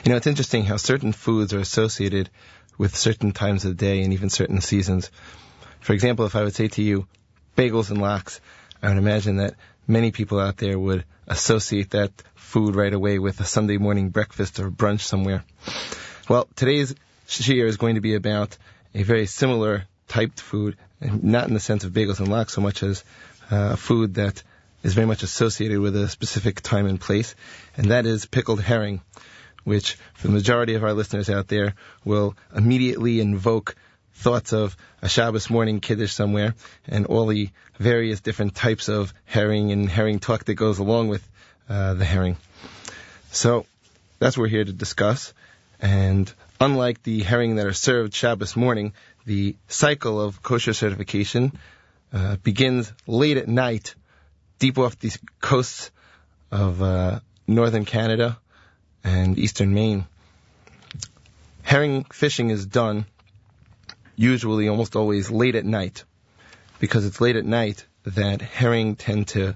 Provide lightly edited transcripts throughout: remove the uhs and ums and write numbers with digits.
It's interesting how certain foods are associated with certain times of the day and even certain seasons. For example, if I would say to you, bagels and lox, I would imagine that many people out there would associate that food right away with a Sunday morning breakfast or brunch somewhere. Well, today's shiur is going to be about a very similar typed food, not in the sense of bagels and lox so much as food that is very much associated with a specific time and place, and that is pickled herring, which for the majority of our listeners out there will immediately invoke thoughts of a Shabbos morning kiddush somewhere and all the various different types of herring and herring talk that goes along with the herring. So that's what we're here to discuss. And unlike the herring that are served Shabbos morning, the cycle of kosher certification begins late at night, deep off the coasts of northern Canada and eastern Maine. Herring fishing is done usually almost always late at night, because it's late at night that herring tend to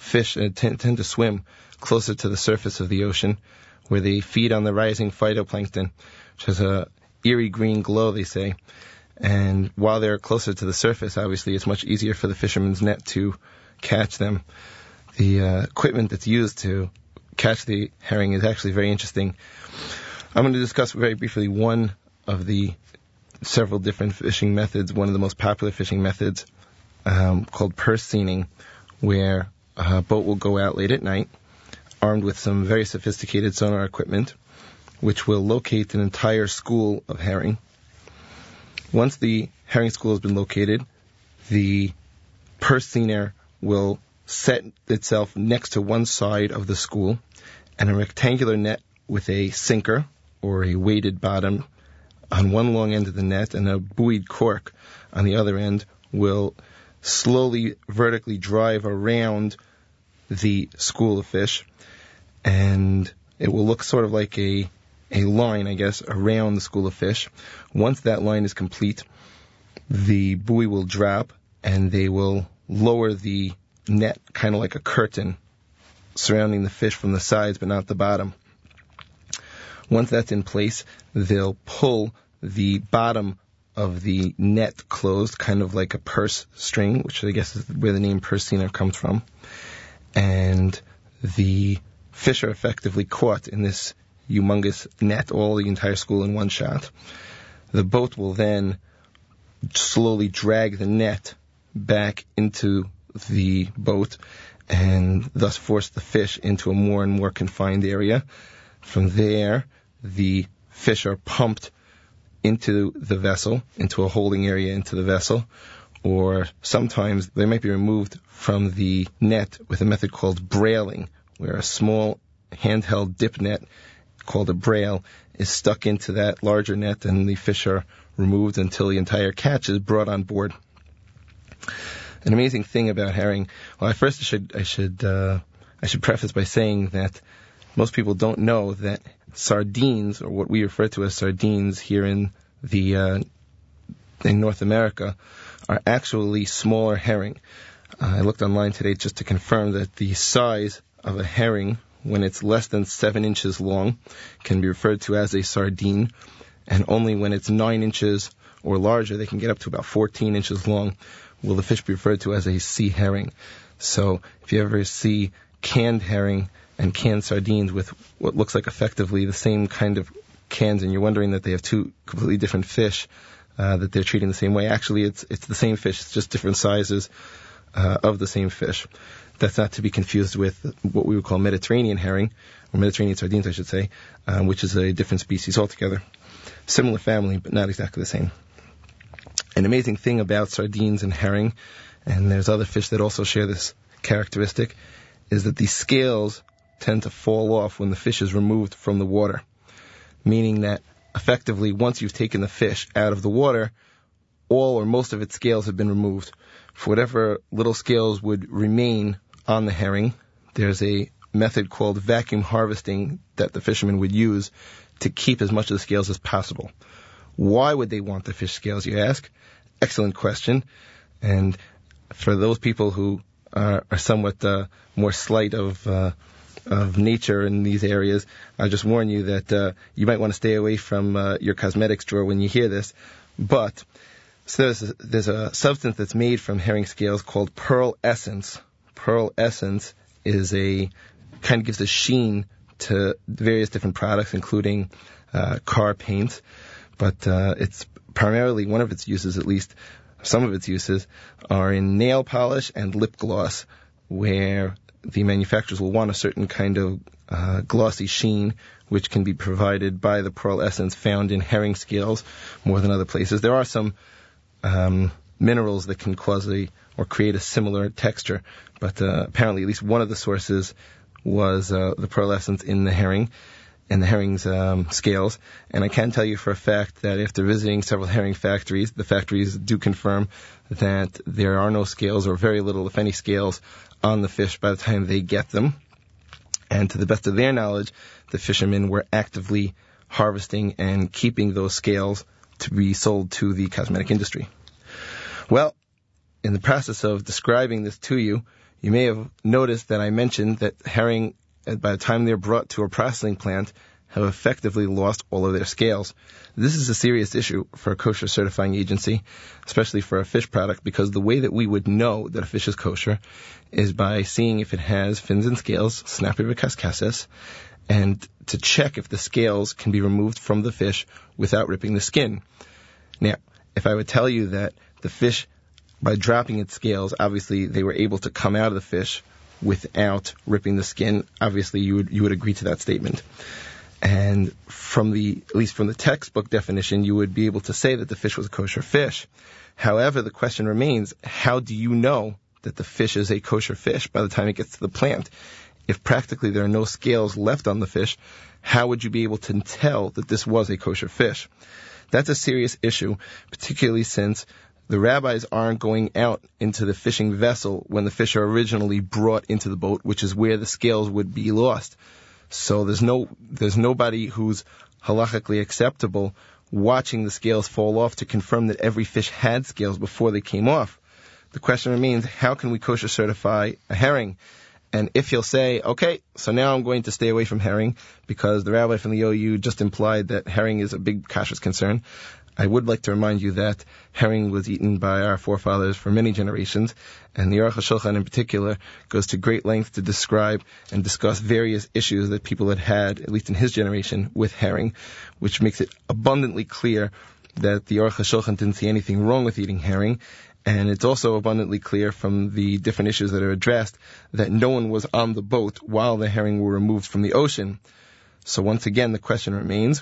swim closer to the surface of the ocean, where they feed on the rising phytoplankton, which has a eerie green glow, they say. And while they're closer to the surface, obviously it's much easier for the fisherman's net to catch them. The equipment that's used to catch the herring is actually very interesting. I'm going to discuss very briefly one of the several different fishing methods, one of the most popular fishing methods, called purse seining, where a boat will go out late at night, armed with some very sophisticated sonar equipment, which will locate an entire school of herring. Once the herring school has been located, the purse seiner will set itself next to one side of the school, and a rectangular net with a sinker or a weighted bottom on one long end of the net and a buoyed cork on the other end will slowly vertically drive around the school of fish, and it will look sort of like a line, I guess, around the school of fish. Once that line is complete, the buoy will drop and they will lower the net kind of like a curtain surrounding the fish from the sides but not the bottom. Once that's in place, they'll pull the bottom of the net closed, kind of like a purse string, which I guess is where the name purse seiner comes from. And the fish are effectively caught in this humongous net, all the entire school in one shot. The boat will then slowly drag the net back into the boat and thus force the fish into a more and more confined area. From there, the fish are pumped into the vessel, into a holding area into the vessel, or sometimes they might be removed from the net with a method called brailing, where a small handheld dip net called a brail is stuck into that larger net and the fish are removed until the entire catch is brought on board. An amazing thing about herring, well, first I should preface by saying that most people don't know that sardines, or what we refer to as sardines here in North America, are actually smaller herring. I looked online today just to confirm that the size of a herring, when it's less than 7 inches long, can be referred to as a sardine, and only when it's 9 inches or larger, they can get up to about 14 inches long, will the fish be referred to as a sea herring. So if you ever see canned herring and canned sardines with what looks like effectively the same kind of cans, and you're wondering that they have two completely different fish that they're treating the same way, actually it's the same fish, it's just different sizes of the same fish. That's not to be confused with what we would call Mediterranean herring, or Mediterranean sardines, I should say, which is a different species altogether. Similar family, but not exactly the same. An amazing thing about sardines and herring, and there's other fish that also share this characteristic, is that the scales tend to fall off when the fish is removed from the water, meaning that effectively once you've taken the fish out of the water, all or most of its scales have been removed. For whatever little scales would remain on the herring, there's a method called vacuum harvesting that the fishermen would use to keep as much of the scales as possible. Why would they want the fish scales, you ask? Excellent question. And for those people who are somewhat more slight of of nature in these areas, I'll just warn you that you might want to stay away from your cosmetics drawer when you hear this. But so there's a substance that's made from herring scales called pearl essence. Pearl essence is kind of gives a sheen to various different products, including car paint. But it's primarily, one of its uses, at least some of its uses, are in nail polish and lip gloss, where the manufacturers will want a certain kind of glossy sheen, which can be provided by the pearl essence found in herring scales more than other places. There are some minerals that can cause or create a similar texture, but apparently at least one of the sources was the pearl essence in the herring's scales. And I can tell you for a fact that after visiting several herring factories, the factories do confirm that there are no scales, or very little, if any, scales on the fish by the time they get them. And to the best of their knowledge, the fishermen were actively harvesting and keeping those scales to be sold to the cosmetic industry. Well, in the process of describing this to you, you may have noticed that I mentioned that herring, by the time they're brought to a processing plant, have effectively lost all of their scales. This is a serious issue for a kosher certifying agency, especially for a fish product, because the way that we would know that a fish is kosher is by seeing if it has fins and scales, snappy v'kaskases, and to check if the scales can be removed from the fish without ripping the skin. Now, if I would tell you that the fish, by dropping its scales, obviously they were able to come out of the fish without ripping the skin, obviously you would agree to that statement. And at least from the textbook definition, you would be able to say that the fish was a kosher fish. However, the question remains, how do you know that the fish is a kosher fish by the time it gets to the plant? If practically there are no scales left on the fish, how would you be able to tell that this was a kosher fish? That's a serious issue, particularly since the rabbis aren't going out into the fishing vessel when the fish are originally brought into the boat, which is where the scales would be lost. So there's nobody who's halachically acceptable watching the scales fall off to confirm that every fish had scales before they came off. The question remains, how can we kosher certify a herring? And if you'll say, okay, so now I'm going to stay away from herring because the rabbi from the OU just implied that herring is a big kashrus concern, I would like to remind you that herring was eaten by our forefathers for many generations, and the Aruch HaShulchan in particular goes to great lengths to describe and discuss various issues that people had, at least in his generation, with herring, which makes it abundantly clear that the Aruch HaShulchan didn't see anything wrong with eating herring. And it's also abundantly clear from the different issues that are addressed that no one was on the boat while the herring were removed from the ocean. So once again, the question remains,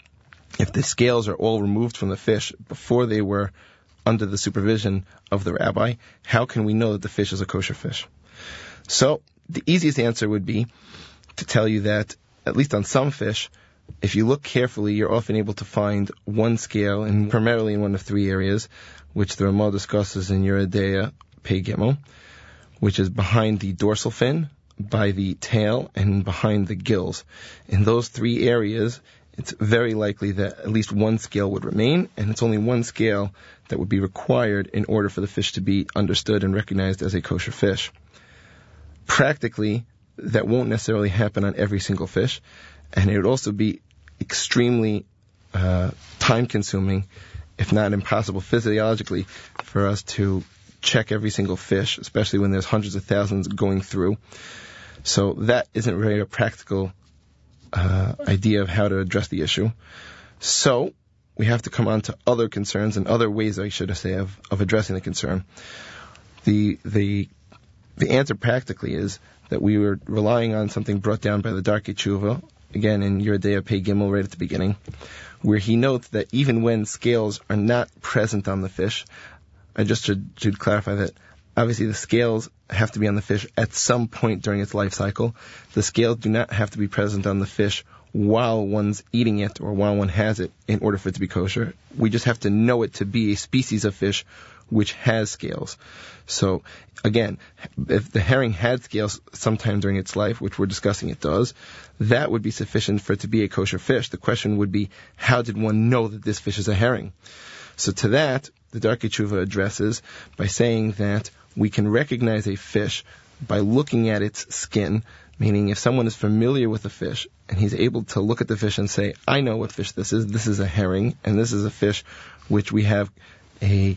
if the scales are all removed from the fish before they were under the supervision of the rabbi, how can we know that the fish is a kosher fish? So the easiest answer would be to tell you that, at least on some fish, if you look carefully, you're often able to find one scale, and primarily in one of three areas, which the Ramah discusses in Yoreh De'ah Pei Gimel, which is behind the dorsal fin, by the tail, and behind the gills. In those three areas, it's very likely that at least one scale would remain, and it's only one scale that would be required in order for the fish to be understood and recognized as a kosher fish. Practically, that won't necessarily happen on every single fish, and it would also be extremely time-consuming, if not impossible physiologically, for us to check every single fish, especially when there's hundreds of thousands going through. So that isn't really a practical idea of how to address the issue. So we have to come on to other concerns and other ways, I should say, of addressing the concern. The answer practically is that we were relying on something brought down by the Darkei Tshuva, again in Yoreh De'ah Pei Gimel right at the beginning, where he notes that even when scales are not present on the fish, I just should clarify that obviously the scales have to be on the fish at some point during its life cycle. The scales do not have to be present on the fish while one's eating it or while one has it in order for it to be kosher. We just have to know it to be a species of fish which has scales. So again, if the herring had scales sometime during its life, which we're discussing it does, that would be sufficient for it to be a kosher fish. The question would be, how did one know that this fish is a herring? So to that, the Darkei Tshuva addresses by saying that we can recognize a fish by looking at its skin, Meaning if someone is familiar with a fish and he's able to look at the fish and say, I know what fish this is a herring, and this is a fish which we have an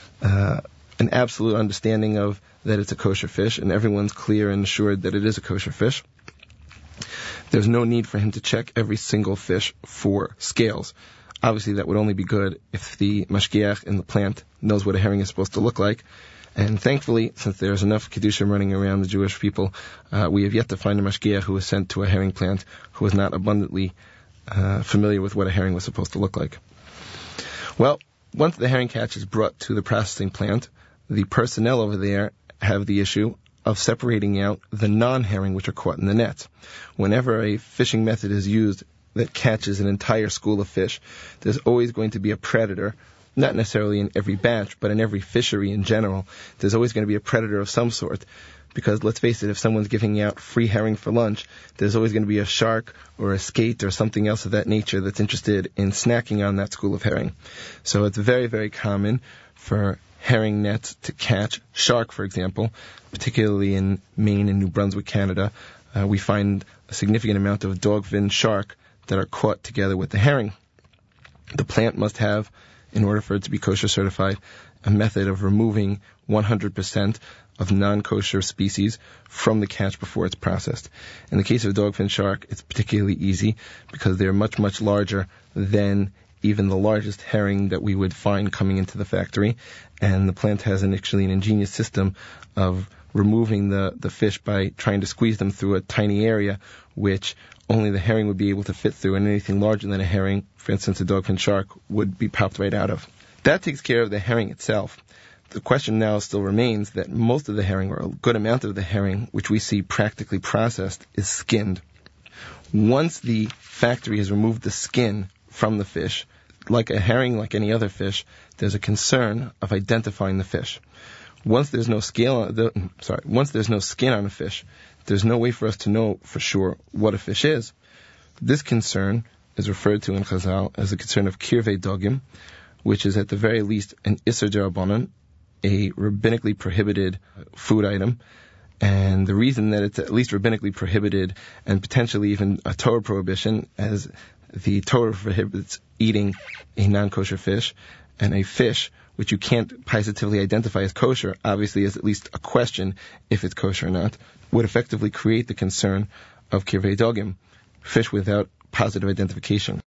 absolute understanding of that it's a kosher fish, and everyone's clear and assured that it is a kosher fish, there's no need for him to check every single fish for scales. Obviously, that would only be good if the mashgiach in the plant knows what a herring is supposed to look like. And thankfully, since there's enough Kedusha running around the Jewish people, we have yet to find a mashgiach who was sent to a herring plant who was not abundantly familiar with what a herring was supposed to look like. Well, once the herring catch is brought to the processing plant, the personnel over there have the issue of separating out the non-herring which are caught in the nets. Whenever a fishing method is used that catches an entire school of fish, there's always going to be a predator, not necessarily in every batch, but in every fishery in general. There's always going to be a predator of some sort. Because let's face it, if someone's giving out free herring for lunch, there's always going to be a shark or a skate or something else of that nature that's interested in snacking on that school of herring. So it's very, very common for herring nets to catch shark, for example, particularly in Maine and New Brunswick, Canada. We find a significant amount of dogfin shark that are caught together with the herring. The plant must have, in order for it to be kosher certified, a method of removing 100% of non-kosher species from the catch before it's processed. In the case of dogfin shark, it's particularly easy because they're much, much larger than even the largest herring that we would find coming into the factory. And the plant has actually an ingenious system of removing the fish by trying to squeeze them through a tiny area, which only the herring would be able to fit through, and anything larger than a herring, for instance a dogfin shark, would be popped right out of. That takes care of the herring itself. The question now still remains that most of the herring, or a good amount of the herring, which we see practically processed, is skinned. Once the factory has removed the skin from the fish, like a herring, like any other fish, there's a concern of identifying the fish. Once there's no skin on a fish, there's no way for us to know for sure what a fish is. This concern is referred to in Chazal as the concern of kirvei dogim, which is at the very least an iser d'Rabbanan, a rabbinically prohibited food item. And the reason that it's at least rabbinically prohibited and potentially even a Torah prohibition, as the Torah prohibits eating a non-kosher fish, and a fish which you can't positively identify as kosher, obviously is at least a question if it's kosher or not, would effectively create the concern of kirvei dogim, fish without positive identification.